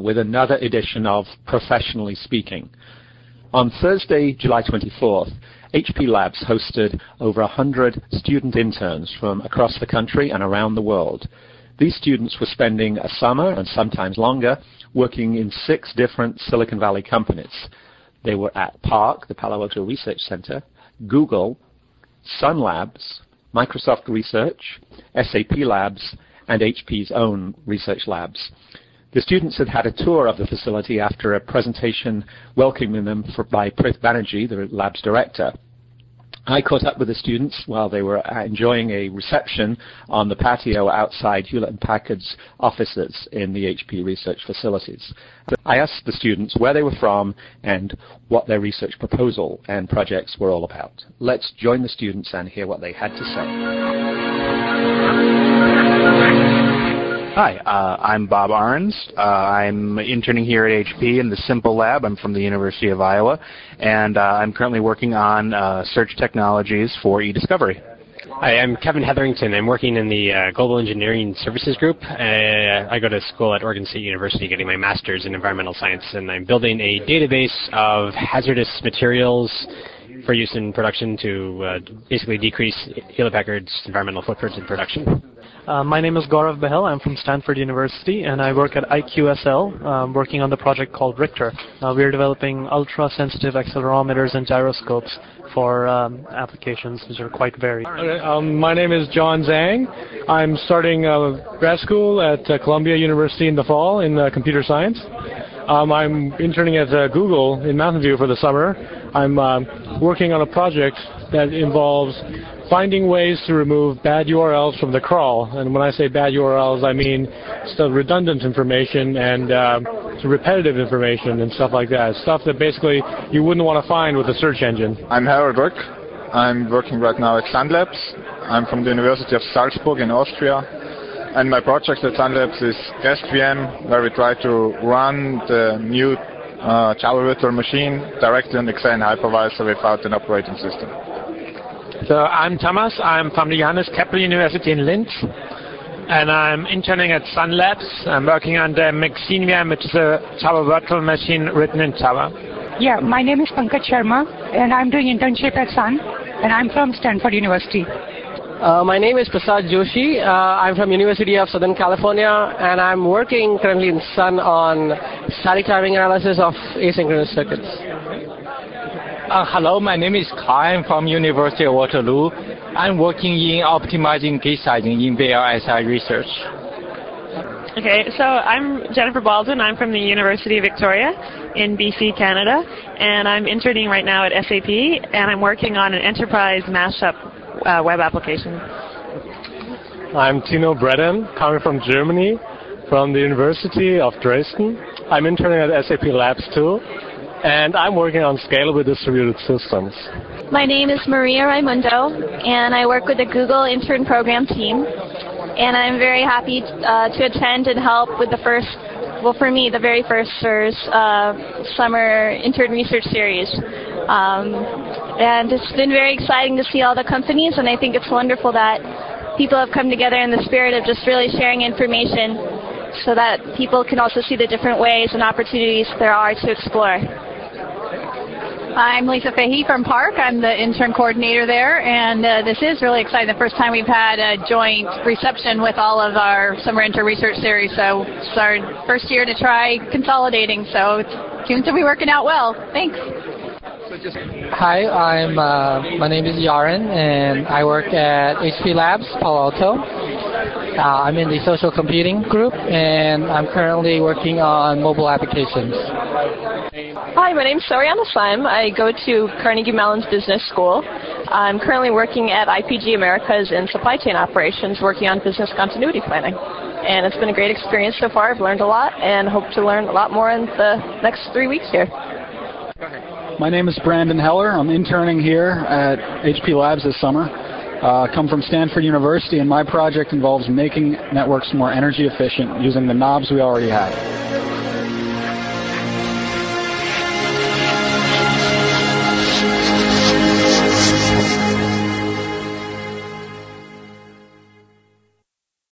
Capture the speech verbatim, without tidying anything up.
with another edition of Professionally Speaking. On Thursday, July twenty-fourth, H P Labs hosted over one hundred student interns from across the country and around the world. These students were spending a summer, and sometimes longer, working in six different Silicon Valley companies. They were at PARC, the Palo Alto Research Center, Google, Sun Labs, Microsoft Research, S A P Labs, and H P's own research labs. The students had had a tour of the facility after a presentation welcoming them for, by Prith Banerjee, the lab's director. I caught up with the students while they were enjoying a reception on the patio outside Hewlett and Packard's offices in the H P research facilities. I asked the students where they were from and what their research proposal and projects were all about. Let's join the students and hear what they had to say. Hi, uh, I'm Bob Arns. Uh, I'm interning here at H P in the Simple Lab. I'm from the University of Iowa, and uh, I'm currently working on uh, search technologies for e-discovery. Hi, I'm Kevin Hetherington. I'm working in the uh, Global Engineering Services Group. Uh, I go to school at Oregon State University getting my master's in environmental science, and I'm building a database of hazardous materials for use in production to uh, basically decrease Hewlett-Packard's environmental footprint in production. Uh, my name is Gaurav Bahel. I'm from Stanford University, and I work at I Q S L, um, working on the project called Richter. Uh, we're developing ultra-sensitive accelerometers and gyroscopes for um, applications which are quite varied. Okay, um, my name is John Zhang. I'm starting uh, grad school at uh, Columbia University in the fall in uh, computer science. Um, I'm interning at uh, Google in Mountain View for the summer. I'm uh, working on a project that involves finding ways to remove bad U R Ls from the crawl. And when I say bad U R Ls, I mean stuff, redundant information and uh, repetitive information and stuff like that. Stuff that basically you wouldn't want to find with a search engine. I'm Harold Rück. I'm working right now at Sun Labs. I'm from the University of Salzburg in Austria. And my project at Sun Labs is REST-V M, where we try to run the new uh, Java virtual machine directly on the Xen hypervisor without an operating system. So I'm Thomas. I'm from the Johannes Kepler University in Linz, and I'm interning at Sun Labs. I'm working on the MaxineVM, which is a Java virtual machine written in Java. Yeah, my name is Pankaj Sharma, and I'm doing internship at Sun, and I'm from Stanford University. Uh, my name is Prasad Joshi. Uh, I'm from University of Southern California, and I'm working currently in Sun on static timing analysis of asynchronous circuits. Uh, hello, my name is Kai. I'm from University of Waterloo. I'm working in optimizing gate sizing in V L S I research. Okay, so I'm Jennifer Baldwin. I'm from the University of Victoria in B C, Canada, and I'm interning right now at S A P, and I'm working on an enterprise mashup uh, web application. I'm Tino Bretten, coming from Germany, from the University of Dresden. I'm interning at S A P Labs too, and I'm working on scalable distributed systems. My name is Maria Raimundo, and I work with the Google Intern Program team. And I'm very happy uh, to attend and help with the first, well for me, the very first S E R S uh, Summer Intern Research Series. Um, and it's been very exciting to see all the companies, and I think it's wonderful that people have come together in the spirit of just really sharing information so that people can also see the different ways and opportunities there are to explore. I'm Lisa Fahey from PARC. I'm the intern coordinator there, and uh, this is really exciting. The first time we've had a joint reception with all of our Summer Intern Research Series, so it's our first year to try consolidating, so it seems to be working out well. Thanks. Hi, I'm, uh, my name is Yaren, and I work at H P Labs, Palo Alto. Uh, I'm in the social computing group, and I'm currently working on mobile applications. Hi, my name is Soriana Slime. I go to Carnegie Mellon's Business School. I'm currently working at I P G Americas in supply chain operations, working on business continuity planning. And it's been a great experience so far. I've learned a lot and hope to learn a lot more in the next three weeks here. My name is Brandon Heller. I'm interning here at H P Labs this summer. I uh, come from Stanford University, and my project involves making networks more energy efficient using the knobs we already have.